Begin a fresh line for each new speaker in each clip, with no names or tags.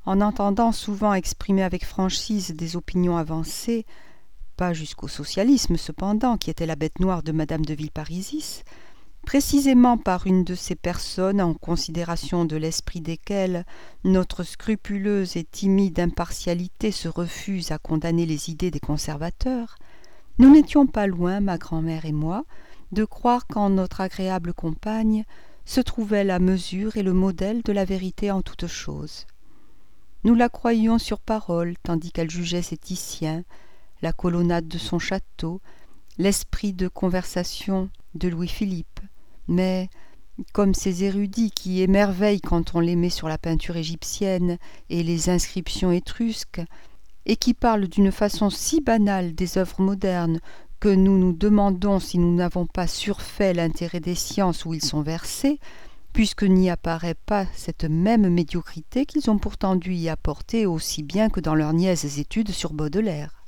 en entendant souvent exprimer avec franchise des opinions avancées, pas jusqu'au socialisme cependant, qui était la bête noire de madame de Villeparisis, précisément par une de ces personnes en considération de l'esprit desquelles notre scrupuleuse et timide impartialité se refuse à condamner les idées des conservateurs, nous n'étions pas loin, ma grand-mère et moi, de croire qu'en notre agréable compagne se trouvait la mesure et le modèle de la vérité en toutes choses. Nous la croyions sur parole, tandis qu'elle jugeait ses Titiens, la colonnade de son château, l'esprit de conversation de Louis-Philippe. Mais, comme ces érudits qui émerveillent quand on les met sur la peinture égyptienne et les inscriptions étrusques, et qui parlent d'une façon si banale des œuvres modernes que nous nous demandons si nous n'avons pas surfait l'intérêt des sciences où ils sont versés, puisque n'y apparaît pas cette même médiocrité qu'ils ont pourtant dû y apporter aussi bien que dans leurs niaises études sur Baudelaire.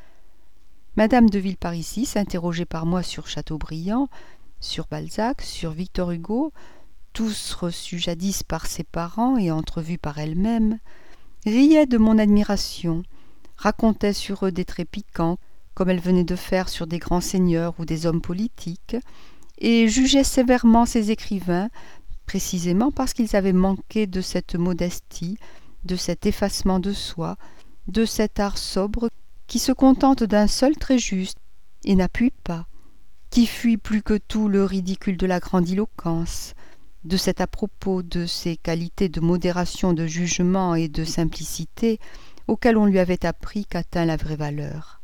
Madame de Villeparisis, interrogée par moi sur Chateaubriand, sur Balzac, sur Victor Hugo, tous reçus jadis par ses parents et entrevus par elle-même, riait de mon admiration, racontait sur eux des traits piquants, comme elle venait de faire sur des grands seigneurs ou des hommes politiques, et jugeait sévèrement ces écrivains, précisément parce qu'ils avaient manqué de cette modestie, de cet effacement de soi, de cet art sobre qui se contente d'un seul trait juste et n'appuie pas, qui fuit plus que tout le ridicule de la grandiloquence, de cet à-propos de ces qualités de modération de jugement et de simplicité auxquelles on lui avait appris qu'atteint la vraie valeur.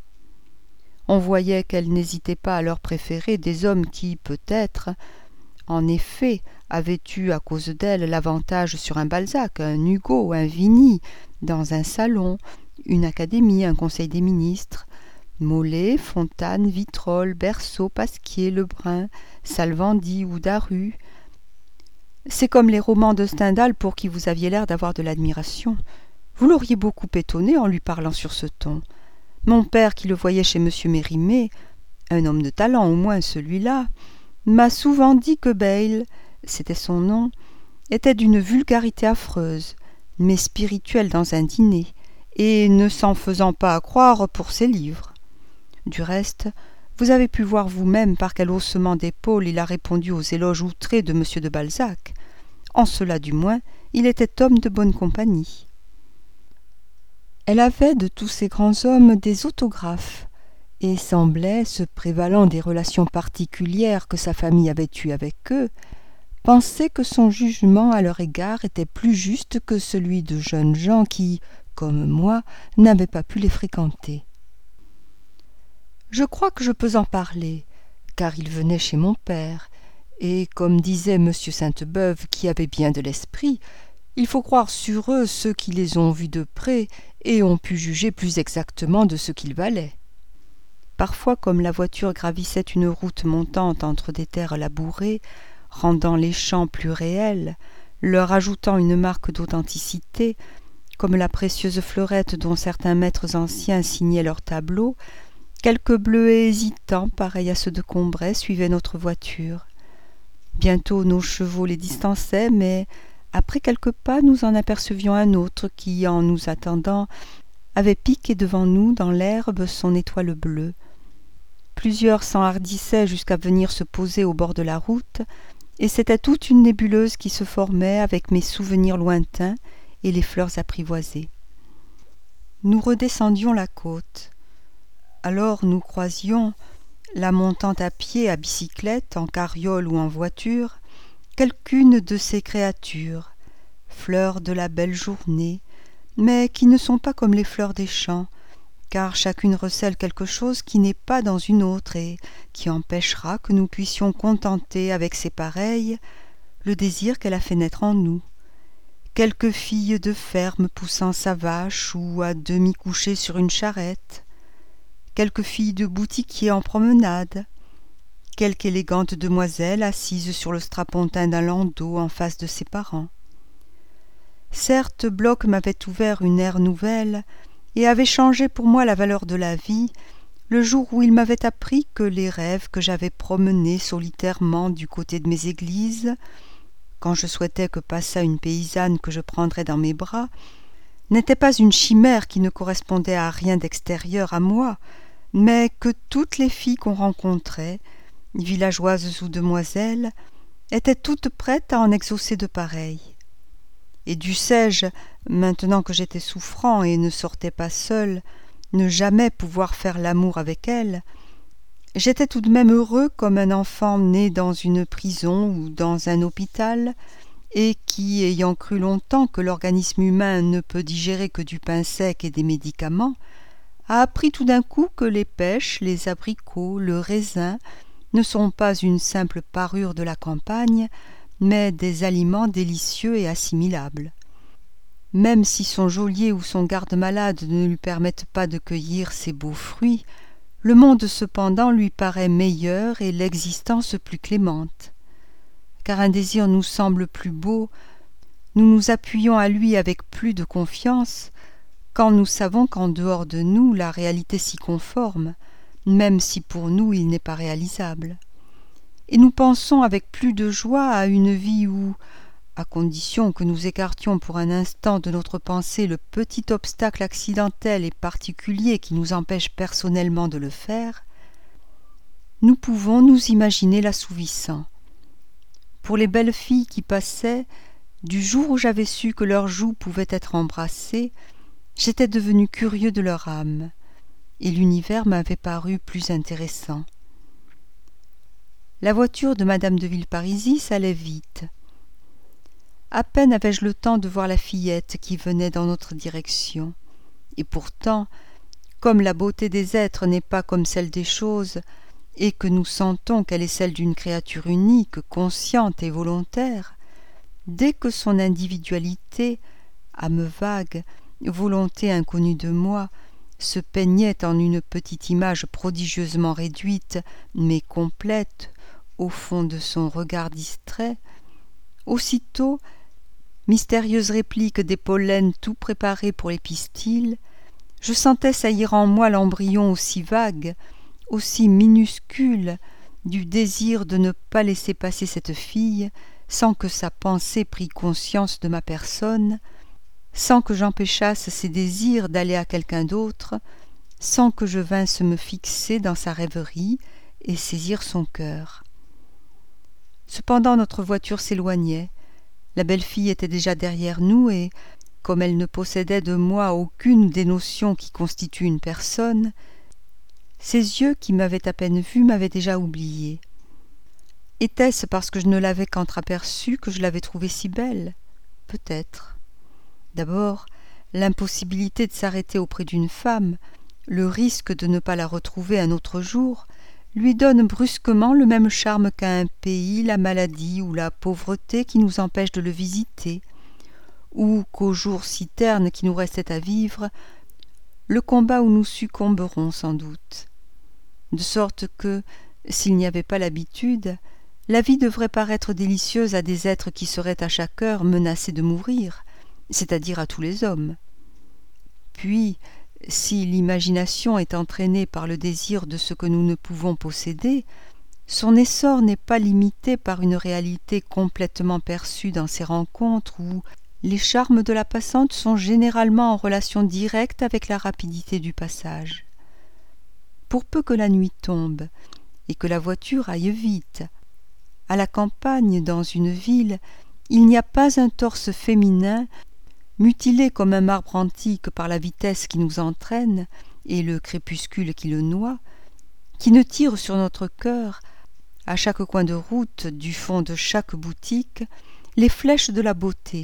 On voyait qu'elle n'hésitait pas à leur préférer des hommes qui, peut-être, en effet, avaient eu à cause d'elle l'avantage sur un Balzac, un Hugo, un Vigny, dans un salon, une académie, un conseil des ministres, Molé, Fontane, Vitrolles, Berceau, Pasquier, Lebrun, Salvandi ou Daru. C'est comme les romans de Stendhal pour qui vous aviez l'air d'avoir de l'admiration. Vous l'auriez beaucoup étonné en lui parlant sur ce ton. Mon père, qui le voyait chez M. Mérimée, un homme de talent au moins celui-là, m'a souvent dit que Bayle, c'était son nom, était d'une vulgarité affreuse, mais spirituelle dans un dîner, et ne s'en faisant pas accroire pour ses livres. Du reste, vous avez pu voir vous-même par quel haussement d'épaules il a répondu aux éloges outrés de M. de Balzac. En cela, du moins, il était homme de bonne compagnie. Elle avait de tous ces grands hommes des autographes, et semblait, se prévalant des relations particulières que sa famille avait eues avec eux, penser que son jugement à leur égard était plus juste que celui de jeunes gens qui, comme moi, n'avaient pas pu les fréquenter. Je crois que je peux en parler, car ils venaient chez mon père, et comme disait M. Sainte-Beuve, qui avait bien de l'esprit, il faut croire sur eux ceux qui les ont vus de près et ont pu juger plus exactement de ce qu'ils valaient. Parfois, comme la voiture gravissait une route montante entre des terres labourées, rendant les champs plus réels, leur ajoutant une marque d'authenticité, comme la précieuse fleurette dont certains maîtres anciens signaient leurs tableaux, quelques bleuets hésitants, pareils à ceux de Combray, suivaient notre voiture. Bientôt nos chevaux les distançaient, mais après quelques pas nous en apercevions un autre qui, en nous attendant, avait piqué devant nous dans l'herbe son étoile bleue. Plusieurs s'enhardissaient jusqu'à venir se poser au bord de la route, et c'était toute une nébuleuse qui se formait avec mes souvenirs lointains et les fleurs apprivoisées. Nous redescendions la côte. Alors nous croisions, la montant à pied, à bicyclette, en carriole ou en voiture, quelqu'une de ces créatures, fleurs de la belle journée, mais qui ne sont pas comme les fleurs des champs, car chacune recèle quelque chose qui n'est pas dans une autre et qui empêchera que nous puissions contenter avec ses pareilles le désir qu'elle a fait naître en nous. Quelque fille de ferme poussant sa vache ou à demi couchée sur une charrette, quelque fille de boutiquier en promenade, quelque élégante demoiselle assise sur le strapontin d'un landau en face de ses parents. Certes, Bloch m'avait ouvert une ère nouvelle et avait changé pour moi la valeur de la vie le jour où il m'avait appris que les rêves que j'avais promenés solitairement du côté de mes églises, quand je souhaitais que passât une paysanne que je prendrais dans mes bras, n'était pas une chimère qui ne correspondait à rien d'extérieur à moi, mais que toutes les filles qu'on rencontrait, villageoises ou demoiselles, étaient toutes prêtes à en exaucer de pareils. Et dussé-je, maintenant que j'étais souffrant et ne sortais pas seul, ne jamais pouvoir faire l'amour avec elles, j'étais tout de même heureux comme un enfant né dans une prison ou dans un hôpital, et qui, ayant cru longtemps que l'organisme humain ne peut digérer que du pain sec et des médicaments, a appris tout d'un coup que les pêches, les abricots, le raisin ne sont pas une simple parure de la campagne, mais des aliments délicieux et assimilables. Même si son geôlier ou son garde-malade ne lui permettent pas de cueillir ces beaux fruits, le monde cependant lui paraît meilleur et l'existence plus clémente. Car un désir nous semble plus beau, nous nous appuyons à lui avec plus de confiance, quand nous savons qu'en dehors de nous la réalité s'y conforme, même si pour nous il n'est pas réalisable. Et nous pensons avec plus de joie à une vie où, à condition que nous écartions pour un instant de notre pensée le petit obstacle accidentel et particulier qui nous empêche personnellement de le faire, nous pouvons nous imaginer l'assouvissant. Pour les belles filles qui passaient, du jour où j'avais su que leurs joues pouvaient être embrassées, j'étais devenu curieux de leur âme, et l'univers m'avait paru plus intéressant. La voiture de madame de Villeparisis allait vite. À peine avais-je le temps de voir la fillette qui venait dans notre direction. Et pourtant, comme la beauté des êtres n'est pas comme celle des choses, et que nous sentons qu'elle est celle d'une créature unique, consciente et volontaire, dès que son individualité, âme vague, volonté inconnue de moi, se peignait en une petite image prodigieusement réduite, mais complète, au fond de son regard distrait, aussitôt, mystérieuse réplique des pollens tout préparés pour les pistils, je sentais saillir en moi l'embryon aussi vague, aussi minuscule, du désir de ne pas laisser passer cette fille sans que sa pensée prît conscience de ma personne, sans que j'empêchasse ses désirs d'aller à quelqu'un d'autre, sans que je vinsse me fixer dans sa rêverie et saisir son cœur. Cependant notre voiture s'éloignait, la belle fille était déjà derrière nous et, comme elle ne possédait de moi aucune des notions qui constituent une personne, ses yeux qui m'avaient à peine vue m'avaient déjà oublié. Était-ce parce que je ne l'avais qu'entr'aperçue que je l'avais trouvée si belle? Peut-être. D'abord, l'impossibilité de s'arrêter auprès d'une femme, le risque de ne pas la retrouver un autre jour, lui donne brusquement le même charme qu'à un pays la maladie ou la pauvreté qui nous empêche de le visiter, ou qu'aux jours si ternes qui nous restaient à vivre, le combat où nous succomberons sans doute. De sorte que, s'il n'y avait pas l'habitude, la vie devrait paraître délicieuse à des êtres qui seraient à chaque heure menacés de mourir, c'est-à-dire à tous les hommes. Puis, si l'imagination est entraînée par le désir de ce que nous ne pouvons posséder, son essor n'est pas limité par une réalité complètement perçue dans ces rencontres où les charmes de la passante sont généralement en relation directe avec la rapidité du passage. Pour peu que la nuit tombe et que la voiture aille vite, à la campagne, dans une ville, il n'y a pas un torse féminin mutilé comme un marbre antique par la vitesse qui nous entraîne et le crépuscule qui le noie, qui ne tire sur notre cœur, à chaque coin de route, du fond de chaque boutique, les flèches de la beauté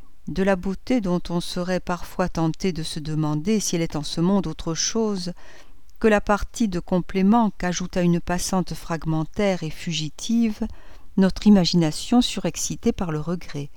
dont on serait parfois tenté de se demander si elle est en ce monde autre chose que la partie de complément qu'ajoute à une passante fragmentaire et fugitive notre imagination surexcitée par le regret.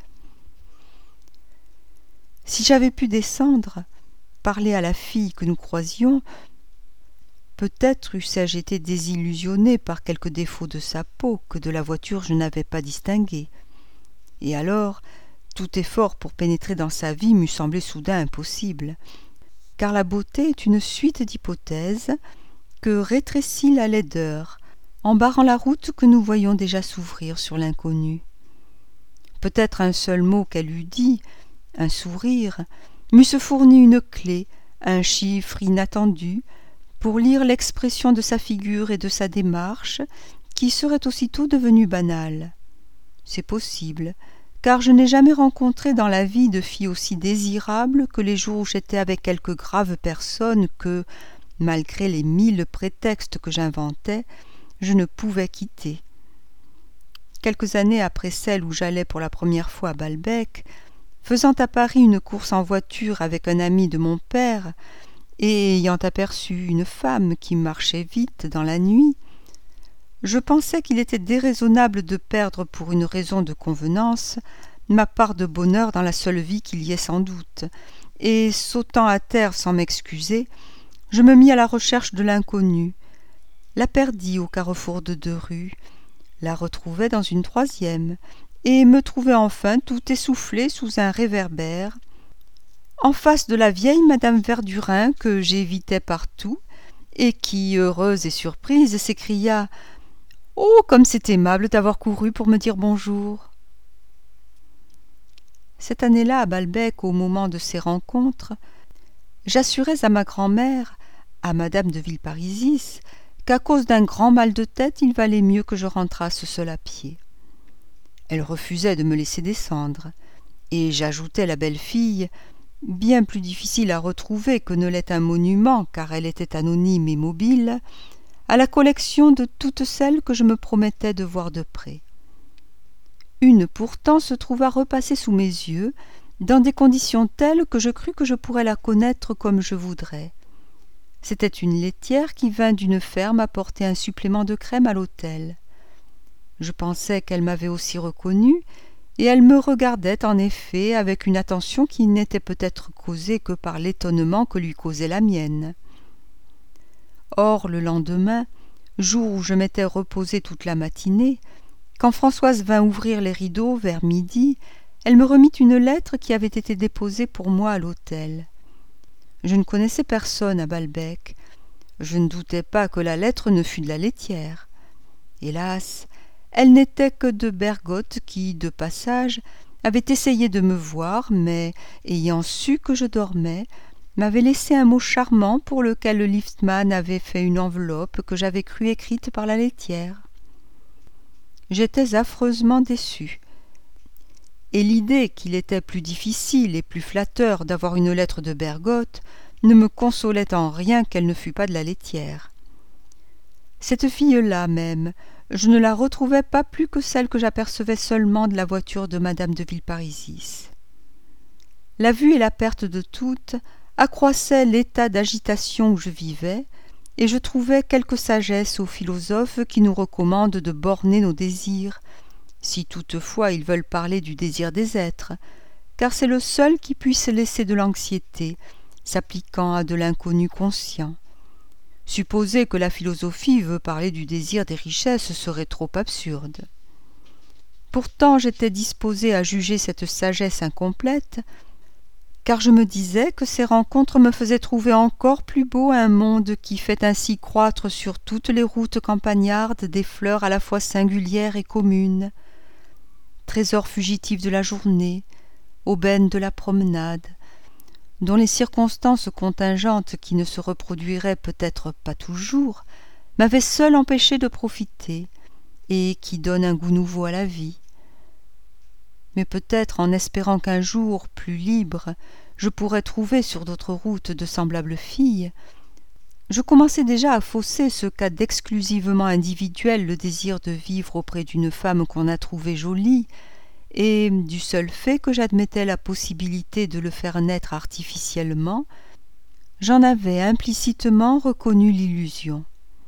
Si j'avais pu descendre, parler à la fille que nous croisions, peut-être eussé-je été désillusionné par quelque défaut de sa peau que de la voiture je n'avais pas distingué. Et alors, tout effort pour pénétrer dans sa vie m'eût semblé soudain impossible, car la beauté est une suite d'hypothèses que rétrécit la laideur, en barrant la route que nous voyons déjà s'ouvrir sur l'inconnu. Peut-être un seul mot qu'elle eût dit, un sourire, m'eussent fourni une clé, un chiffre inattendu, pour lire l'expression de sa figure et de sa démarche, qui serait aussitôt devenue banale. C'est possible, car je n'ai jamais rencontré dans la vie de fille aussi désirable que les jours où j'étais avec quelque grave personne que, malgré les 1000 prétextes que j'inventais, je ne pouvais quitter. Quelques années après celle où j'allais pour la première fois à Balbec, faisant à Paris une course en voiture avec un ami de mon père, et ayant aperçu une femme qui marchait vite dans la nuit, je pensais qu'il était déraisonnable de perdre pour une raison de convenance ma part de bonheur dans la seule vie qu'il y ait sans doute, et sautant à terre sans m'excuser, je me mis à la recherche de l'inconnue, la perdis au carrefour de 2 rues, la retrouvai dans une 3e, et me trouvai enfin tout essoufflé sous un réverbère, en face de la vieille madame Verdurin que j'évitais partout, et qui, heureuse et surprise, s'écria « Oh, comme c'est aimable d'avoir couru pour me dire bonjour !» Cette année-là, à Balbec, au moment de ces rencontres, j'assurais à ma grand-mère, à madame de Villeparisis, qu'à cause d'un grand mal de tête, il valait mieux que je rentrasse seule à pied. Elle refusait de me laisser descendre, et j'ajoutais la belle fille, bien plus difficile à retrouver que ne l'est un monument, car elle était anonyme et mobile, à la collection de toutes celles que je me promettais de voir de près. Une pourtant se trouva repasser sous mes yeux, dans des conditions telles que je crus que je pourrais la connaître comme je voudrais. C'était une laitière qui vint d'une ferme apporter un supplément de crème à l'hôtel. Je pensais qu'elle m'avait aussi reconnue, et elle me regardait en effet avec une attention qui n'était peut-être causée que par l'étonnement que lui causait la mienne. Or, le lendemain, jour où je m'étais reposée toute la matinée, quand Françoise vint ouvrir les rideaux vers midi, elle me remit une lettre qui avait été déposée pour moi à l'hôtel. Je ne connaissais personne à Balbec. Je ne doutais pas que la lettre ne fût de la laitière. Hélas, elle n'était que de Bergotte qui, de passage, avait essayé de me voir, mais, ayant su que je dormais, m'avait laissé un mot charmant pour lequel le liftman avait fait une enveloppe que j'avais cru écrite par la laitière. J'étais affreusement déçu, et l'idée qu'il était plus difficile et plus flatteur d'avoir une lettre de Bergotte ne me consolait en rien qu'elle ne fût pas de la laitière. Cette fille-là même, je ne la retrouvais pas plus que celle que j'apercevais seulement de la voiture de madame de Villeparisis. La vue et la perte de toutes accroissaient l'état d'agitation où je vivais, et je trouvais quelque sagesse aux philosophes qui nous recommandent de borner nos désirs, si toutefois ils veulent parler du désir des êtres, car c'est le seul qui puisse laisser de l'anxiété, s'appliquant à de l'inconnu conscient. Supposer que la philosophie veut parler du désir des richesses serait trop absurde. Pourtant j'étais disposé à juger cette sagesse incomplète, car je me disais que ces rencontres me faisaient trouver encore plus beau un monde qui fait ainsi croître sur toutes les routes campagnardes des fleurs à la fois singulières et communes, trésors fugitifs de la journée, aubaines de la promenade, dont les circonstances contingentes qui ne se reproduiraient peut-être pas toujours, m'avaient seules empêché de profiter, et qui donnent un goût nouveau à la vie. Mais peut-être en espérant qu'un jour, plus libre, je pourrais trouver sur d'autres routes de semblables filles, je commençais déjà à fausser ce qu'a d'exclusivement individuel le désir de vivre auprès d'une femme qu'on a trouvée jolie, et, du seul fait que j'admettais la possibilité de le faire naître artificiellement, j'en avais implicitement reconnu l'illusion.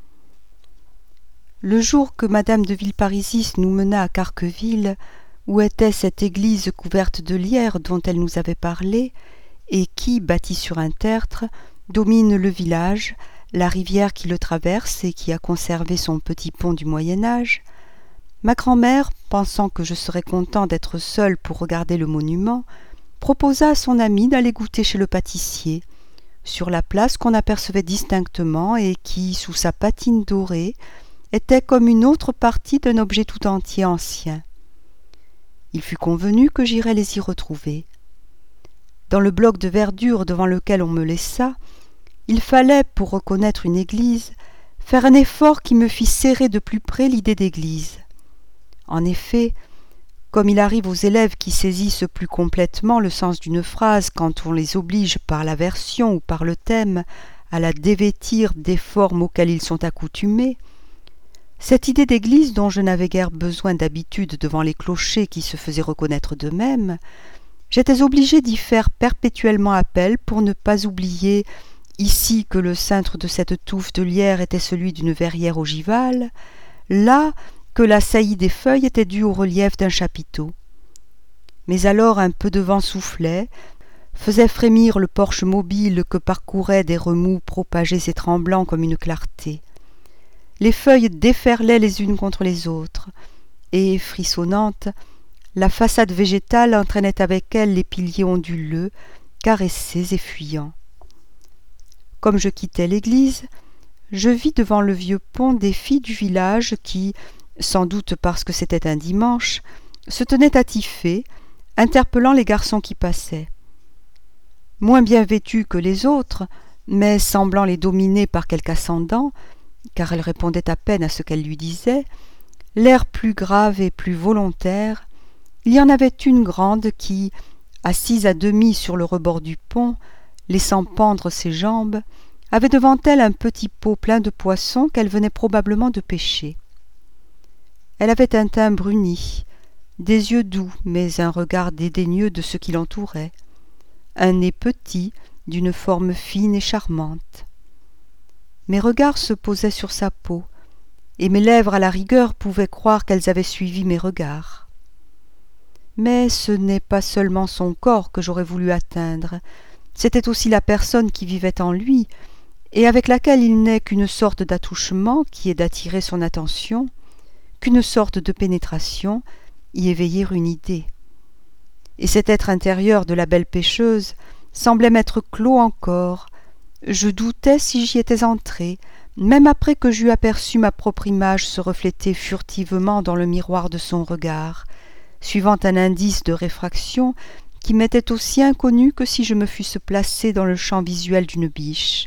Le jour que madame de Villeparisis nous mena à Carqueville, où était cette église couverte de lierre dont elle nous avait parlé, et qui, bâtie sur un tertre, domine le village, la rivière qui le traverse et qui a conservé son petit pont du Moyen-Âge, ma grand-mère, pensant que je serais content d'être seul pour regarder le monument, proposa à son ami d'aller goûter chez le pâtissier, sur la place qu'on apercevait distinctement et qui, sous sa patine dorée, était comme une autre partie d'un objet tout entier ancien. Il fut convenu que j'irais les y retrouver. dans le bloc de verdure devant lequel on me laissa, il fallait, pour reconnaître une église, faire un effort qui me fit serrer de plus près l'idée d'église. En effet, comme il arrive aux élèves qui saisissent plus complètement le sens d'une phrase quand on les oblige par la version ou par le thème à la dévêtir des formes auxquelles ils sont accoutumés, cette idée d'église dont je n'avais guère besoin d'habitude devant les clochers qui se faisaient reconnaître d'eux-mêmes, j'étais obligé d'y faire perpétuellement appel pour ne pas oublier ici que le cintre de cette touffe de lierre était celui d'une verrière ogivale, là que la saillie des feuilles était due au relief d'un chapiteau. Mais alors un peu de vent soufflait, faisait frémir le porche mobile que parcouraient des remous propagés et tremblants comme une clarté. Les feuilles déferlaient les unes contre les autres, et, frissonnante, la façade végétale entraînait avec elle les piliers onduleux, caressés et fuyants. Comme je quittais l'église, je vis devant le vieux pont des filles du village qui, sans doute parce que c'était un dimanche, se tenaient attifées, interpellant les garçons qui passaient. Moins bien vêtues que les autres, mais semblant les dominer par quelque ascendant, car elle répondait à peine à ce qu'elle lui disait, l'air plus grave et plus volontaire, il y en avait une grande qui, assise à demi sur le rebord du pont, laissant pendre ses jambes, avait devant elle un petit pot plein de poissons qu'elle venait probablement de pêcher. Elle avait un teint bruni, des yeux doux, mais un regard dédaigneux de ce qui l'entourait, un nez petit, d'une forme fine et charmante. Mes regards se posaient sur sa peau, et mes lèvres à la rigueur pouvaient croire qu'elles avaient suivi mes regards. Mais ce n'est pas seulement son corps que j'aurais voulu atteindre, c'était aussi la personne qui vivait en lui, et avec laquelle il n'est qu'une sorte d'attouchement qui est d'attirer son attention, qu'une sorte de pénétration, y éveiller une idée. Et cet être intérieur de la belle pêcheuse semblait m'être clos encore. Je doutais si j'y étais entré, même après que j'eus aperçu ma propre image se refléter furtivement dans le miroir de son regard, suivant un indice de réfraction qui m'était aussi inconnu que si je me fusse placé dans le champ visuel d'une biche.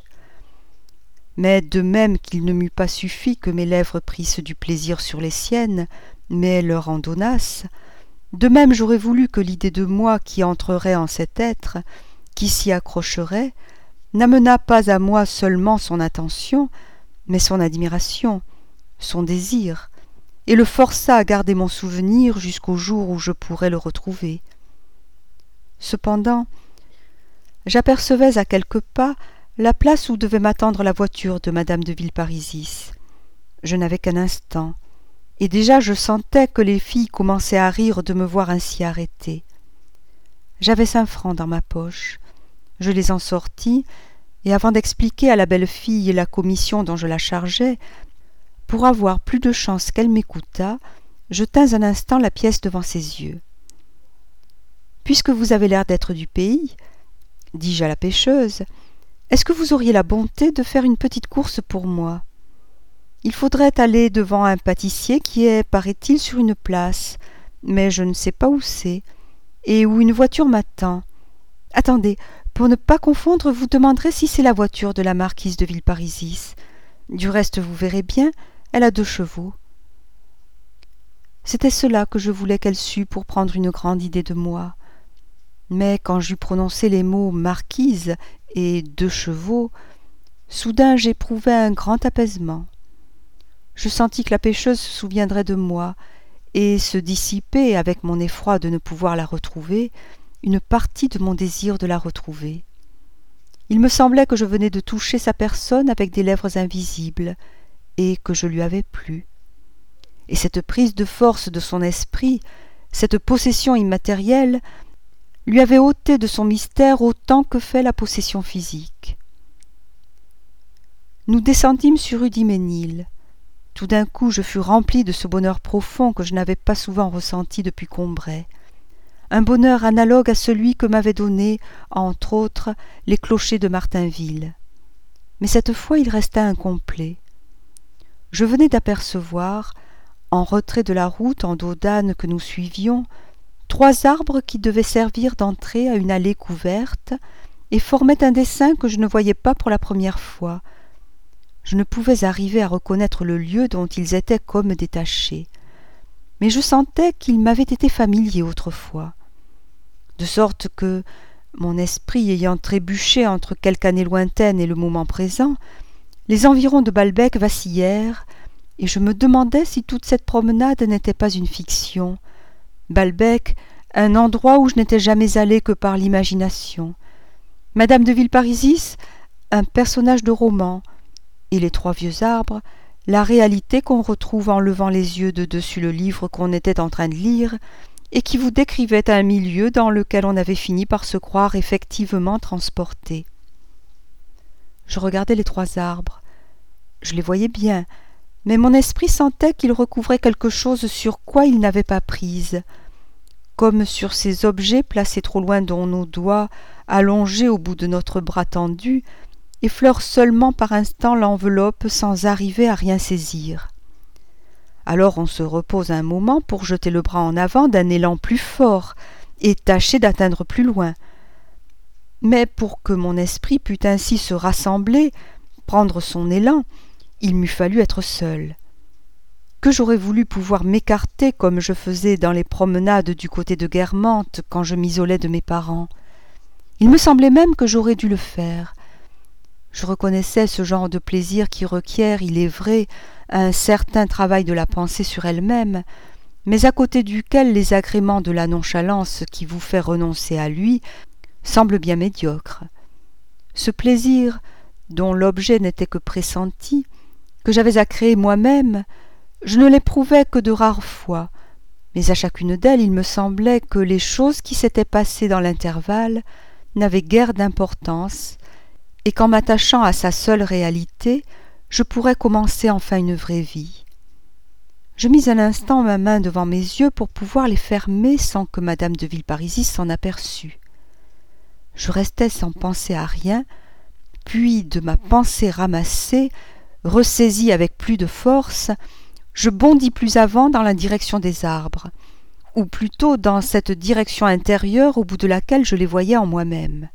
Mais de même qu'il ne m'eût pas suffi que mes lèvres prissent du plaisir sur les siennes, mais leur en donnassent, de même j'aurais voulu que l'idée de moi qui entrerait en cet être, qui s'y accrocherait, n'amenât pas à moi seulement son attention, mais son admiration, son désir, et le forçât à garder mon souvenir jusqu'au jour où je pourrais le retrouver. Cependant, j'apercevais à quelques pas la place où devait m'attendre la voiture de madame de Villeparisis. Je n'avais qu'un instant, et déjà je sentais que les filles commençaient à rire de me voir ainsi arrêtée. J'avais 5 francs dans ma poche. Je les en sortis, et avant d'expliquer à la belle fille la commission dont je la chargeais, pour avoir plus de chance qu'elle m'écoutât, je tins un instant la pièce devant ses yeux. « Puisque vous avez l'air d'être du pays, dis-je à la pêcheuse, est-ce que vous auriez la bonté de faire une petite course pour moi ? Il faudrait aller devant un pâtissier qui est, paraît-il, sur une place, mais je ne sais pas où c'est, et où une voiture m'attend. Attendez, pour ne pas confondre, vous demanderez si c'est la voiture de la marquise de Villeparisis. Du reste, vous verrez bien, elle a 2 chevaux. » C'était cela que je voulais qu'elle sût pour prendre une grande idée de moi. Mais quand j'eus prononcé les mots « marquise » et « 2 chevaux », soudain j'éprouvai un grand apaisement. Je sentis que la pêcheuse se souviendrait de moi, et se dissipait, avec mon effroi de ne pouvoir la retrouver, une partie de mon désir de la retrouver. Il me semblait que je venais de toucher sa personne avec des lèvres invisibles, et que je lui avais plu. Et cette prise de force de son esprit, cette possession immatérielle, lui avait ôté de son mystère autant que fait la possession physique. Nous descendîmes sur Hudimesnil. Tout d'un coup, je fus rempli de ce bonheur profond que je n'avais pas souvent ressenti depuis Combray. Un bonheur analogue à celui que m'avaient donné, entre autres, les clochers de Martainville. Mais cette fois, il resta incomplet. Je venais d'apercevoir, en retrait de la route en dos d'âne que nous suivions, 3 arbres qui devaient servir d'entrée à une allée couverte et formaient un dessin que je ne voyais pas pour la première fois. Je ne pouvais arriver à reconnaître le lieu dont ils étaient comme détachés, mais je sentais qu'ils m'avaient été familiers autrefois, de sorte que, mon esprit ayant trébuché entre quelque année lointaine et le moment présent, les environs de Balbec vacillèrent, et je me demandais si toute cette promenade n'était pas une fiction. Balbec, un endroit où je n'étais jamais allé que par l'imagination. Madame de Villeparisis, un personnage de roman, et les 3 vieux arbres, la réalité qu'on retrouve en levant les yeux de dessus le livre qu'on était en train de lire, et qui vous décrivait un milieu dans lequel on avait fini par se croire effectivement transporté. Je regardais les 3 arbres. Je les voyais bien, mais mon esprit sentait qu'ils recouvraient quelque chose sur quoi ils n'avaient pas prise, comme sur ces objets placés trop loin dont nos doigts, allongés au bout de notre bras tendu, effleurent seulement par instant l'enveloppe sans arriver à rien saisir. Alors on se repose un moment pour jeter le bras en avant d'un élan plus fort et tâcher d'atteindre plus loin. Mais pour que mon esprit pût ainsi se rassembler, prendre son élan, il m'eût fallu être seul. Que j'aurais voulu pouvoir m'écarter comme je faisais dans les promenades du côté de Guermantes quand je m'isolais de mes parents. Il me semblait même que j'aurais dû le faire. Je reconnaissais ce genre de plaisir qui requiert, il est vrai, un certain travail de la pensée sur elle-même, mais à côté duquel les agréments de la nonchalance qui vous fait renoncer à lui semblent bien médiocres. Ce plaisir, dont l'objet n'était que pressenti, que j'avais à créer moi-même, je ne l'éprouvais que de rares fois, mais à chacune d'elles il me semblait que les choses qui s'étaient passées dans l'intervalle n'avaient guère d'importance, et qu'en m'attachant à sa seule réalité, je pourrais commencer enfin une vraie vie. Je mis un instant ma main devant mes yeux pour pouvoir les fermer sans que madame de Villeparisis s'en aperçût. Je restai sans penser à rien, puis de ma pensée ramassée, ressaisie avec plus de force, je bondis plus avant dans la direction des arbres, ou plutôt dans cette direction intérieure au bout de laquelle je les voyais en moi-même.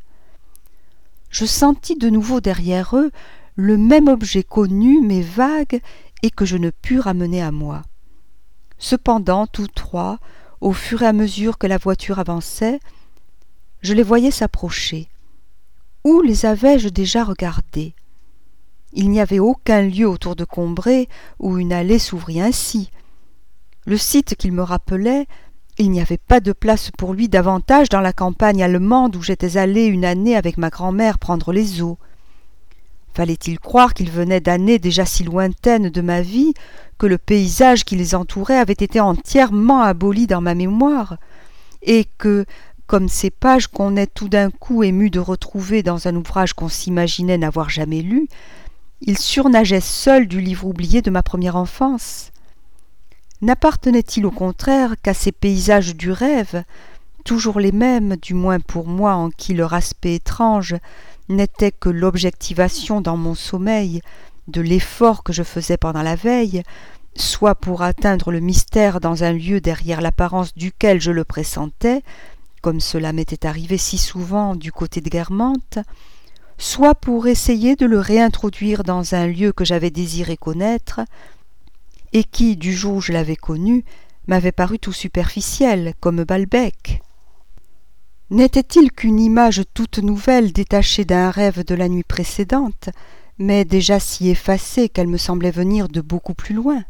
Je sentis de nouveau derrière eux le même objet connu mais vague et que je ne pus ramener à moi. Cependant, tous 3, au fur et à mesure que la voiture avançait, je les voyais s'approcher. Où les avais-je déjà regardés? Il n'y avait aucun lieu autour de Combray où une allée s'ouvrit ainsi. Le site qu'il me rappelait, il n'y avait pas de place pour lui davantage dans la campagne allemande où j'étais allé une année avec ma grand-mère prendre les eaux. Fallait-il croire qu'il venait d'années déjà si lointaines de ma vie que le paysage qui les entourait avait été entièrement aboli dans ma mémoire, et que, comme ces pages qu'on est tout d'un coup ému de retrouver dans un ouvrage qu'on s'imaginait n'avoir jamais lu, il surnageait seul du livre oublié de ma première enfance? N'appartenait-il au contraire qu'à ces paysages du rêve, toujours les mêmes, du moins pour moi, en qui leur aspect étrange n'était que l'objectivation dans mon sommeil de l'effort que je faisais pendant la veille, soit pour atteindre le mystère dans un lieu derrière l'apparence duquel je le pressentais, comme cela m'était arrivé si souvent du côté de Guermantes, soit pour essayer de le réintroduire dans un lieu que j'avais désiré connaître, et qui, du jour où je l'avais connu, m'avait paru tout superficiel, comme Balbec. N'était-il qu'une image toute nouvelle détachée d'un rêve de la nuit précédente, mais déjà si effacée qu'elle me semblait venir de beaucoup plus loin?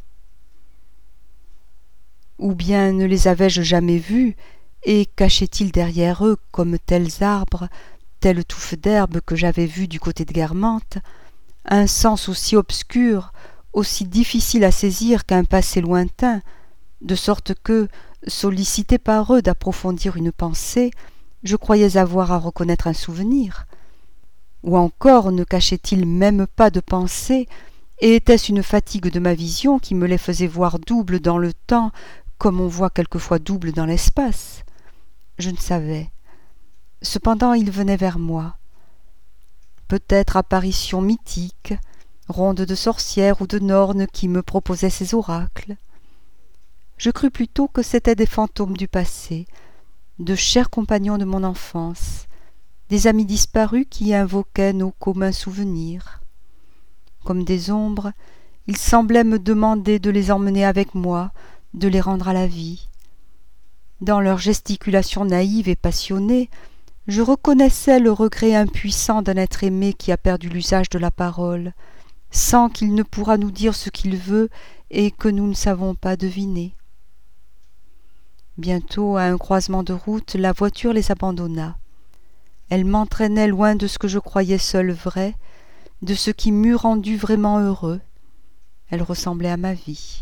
Ou bien ne les avais-je jamais vus, et cachaient-ils derrière eux, comme tels arbres, telle touffe d'herbe que j'avais vue du côté de Guermantes, un sens aussi obscur, aussi difficile à saisir qu'un passé lointain, de sorte que, sollicité par eux d'approfondir une pensée, je croyais avoir à reconnaître un souvenir. Ou encore ne cachaient-ils même pas de pensée, et était-ce une fatigue de ma vision qui me les faisait voir double dans le temps, comme on voit quelquefois double dans l'espace? Je ne savais. Cependant ils venaient vers moi. Peut-être apparition mythique, ronde de sorcières ou de nornes qui me proposaient ces oracles. Je crus plutôt que c'étaient des fantômes du passé, de chers compagnons de mon enfance, des amis disparus qui invoquaient nos communs souvenirs. Comme des ombres, ils semblaient me demander de les emmener avec moi, de les rendre à la vie. Dans leur gesticulation naïve et passionnée, je reconnaissais le regret impuissant d'un être aimé qui a perdu l'usage de la parole, sans qu'il ne pourra nous dire ce qu'il veut et que nous ne savons pas deviner. Bientôt, à un croisement de route, la voiture les abandonna. Elle m'entraînait loin de ce que je croyais seul vrai, de ce qui m'eût rendu vraiment heureux. Elle ressemblait à ma vie.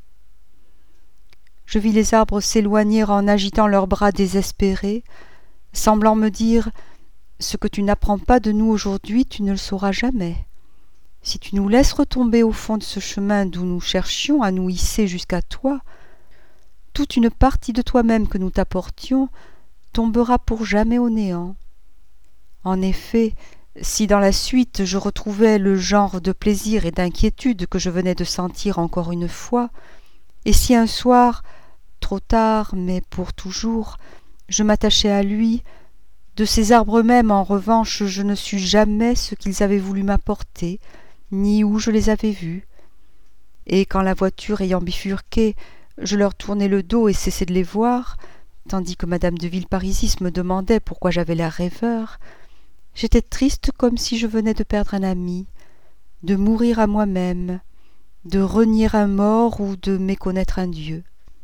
Je vis les arbres s'éloigner en agitant leurs bras désespérés, semblant me dire « Ce que tu n'apprends pas de nous aujourd'hui, tu ne le sauras jamais. Si tu nous laisses retomber au fond de ce chemin d'où nous cherchions à nous hisser jusqu'à toi, toute une partie de toi-même que nous t'apportions tombera pour jamais au néant. En effet, si dans la suite je retrouvais le genre de plaisir et d'inquiétude que je venais de sentir encore une fois, et si un soir, trop tard, mais pour toujours, je m'attachais à lui, de ces arbres mêmes, en revanche, je ne sus jamais ce qu'ils avaient voulu m'apporter, ni où je les avais vus. Et quand la voiture ayant bifurqué, je leur tournai le dos et cessai de les voir, tandis que madame de Villeparisis me demandait pourquoi j'avais l'air rêveur, j'étais triste comme si je venais de perdre un ami, de mourir à moi-même, de renier un mort ou de méconnaître un Dieu.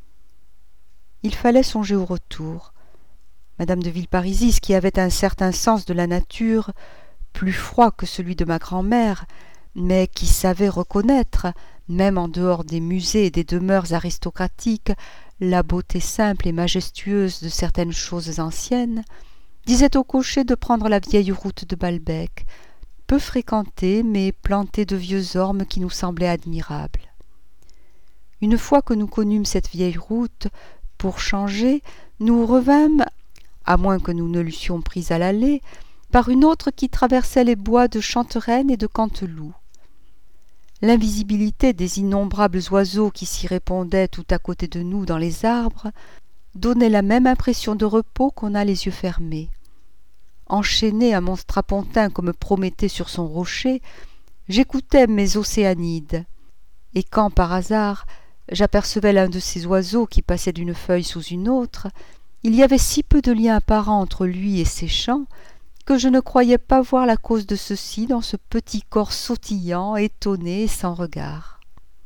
Il fallait songer au retour. Madame de Villeparisis, qui avait un certain sens de la nature, plus froid que celui de ma grand-mère, mais qui savait reconnaître, même en dehors des musées et des demeures aristocratiques, la beauté simple et majestueuse de certaines choses anciennes, disait au cocher de prendre la vieille route de Balbec, peu fréquentée mais plantée de vieux ormes qui nous semblaient admirables. Une fois que nous connûmes cette vieille route, pour changer, nous revînmes, à moins que nous ne l'eussions prise à l'aller, par une autre qui traversait les bois de Chantereine et de Canteloup. L'invisibilité des innombrables oiseaux qui s'y répondaient tout à côté de nous dans les arbres donnait la même impression de repos qu'on a les yeux fermés. Enchaîné à mon strapontin comme Prométhée sur son rocher, j'écoutais mes océanides, et quand par hasard j'apercevais l'un de ces oiseaux qui passait d'une feuille sous une autre, il y avait si peu de lien apparent entre lui et ses chants que je ne croyais pas voir la cause de ceci dans ce petit corps sautillant, étonné et sans regard.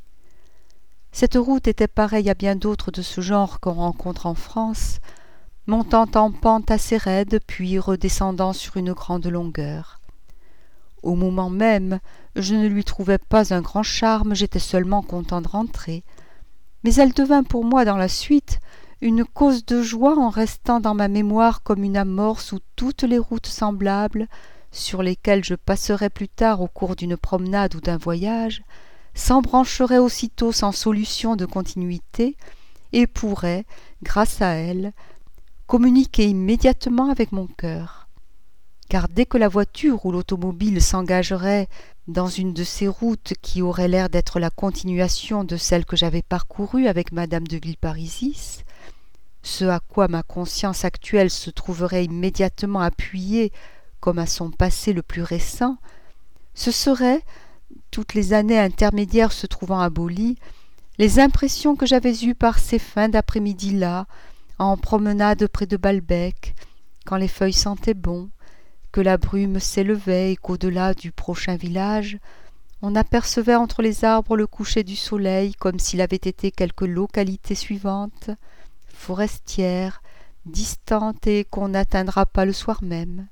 Cette route était pareille à bien d'autres de ce genre qu'on rencontre en France, montant en pente assez raide, puis redescendant sur une grande longueur. Au moment même, je ne lui trouvais pas un grand charme, j'étais seulement content de rentrer. Mais elle devint pour moi dans la suite une cause de joie en restant dans ma mémoire comme une amorce où toutes les routes semblables, sur lesquelles je passerais plus tard au cours d'une promenade ou d'un voyage, s'embrancheraient aussitôt sans solution de continuité et pourraient, grâce à elle, communiquer immédiatement avec mon cœur. Car dès que la voiture ou l'automobile s'engagerait dans une de ces routes qui auraient l'air d'être la continuation de celle que j'avais parcourue avec madame de Villeparisis, ce à quoi ma conscience actuelle se trouverait immédiatement appuyée comme à son passé le plus récent, ce seraient, toutes les années intermédiaires se trouvant abolies, les impressions que j'avais eues par ces fins d'après-midi-là, en promenade près de Balbec, quand les feuilles sentaient bon, que la brume s'élevait et qu'au-delà du prochain village, on apercevait entre les arbres le coucher du soleil comme s'il avait été quelque localité suivante, forestière, distante et qu'on n'atteindra pas le soir même.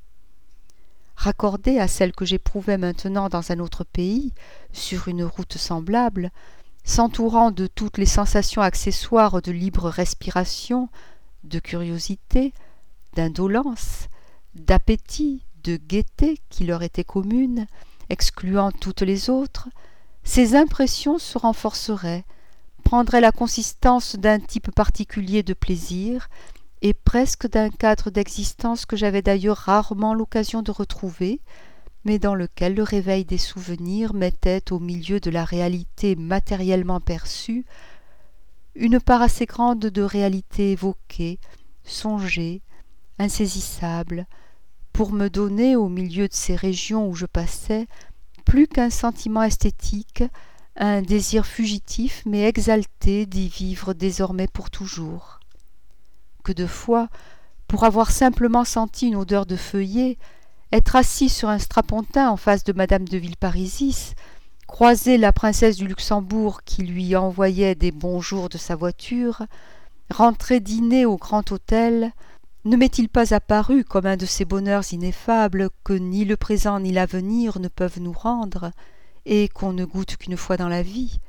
Raccordée à celle que j'éprouvais maintenant dans un autre pays, sur une route semblable, s'entourant de toutes les sensations accessoires de libre respiration, de curiosité, d'indolence, d'appétit, de gaieté qui leur étaient communes, excluant toutes les autres, ces impressions se renforceraient, prendraient la consistance d'un type particulier de plaisir et presque d'un cadre d'existence que j'avais d'ailleurs rarement l'occasion de retrouver, mais dans lequel le réveil des souvenirs mettait au milieu de la réalité matériellement perçue une part assez grande de réalité évoquée, songé, insaisissable, pour me donner, au milieu de ces régions où je passais, plus qu'un sentiment esthétique, un désir fugitif mais exalté d'y vivre désormais pour toujours. Que de fois, pour avoir simplement senti une odeur de feuillet, être assis sur un strapontin en face de madame de Villeparisis, croiser la princesse du Luxembourg qui lui envoyait des bonjours de sa voiture, rentrer dîner au grand hôtel, ne m'est-il pas apparu comme un de ces bonheurs ineffables que ni le présent ni l'avenir ne peuvent nous rendre, et qu'on ne goûte qu'une fois dans la vie,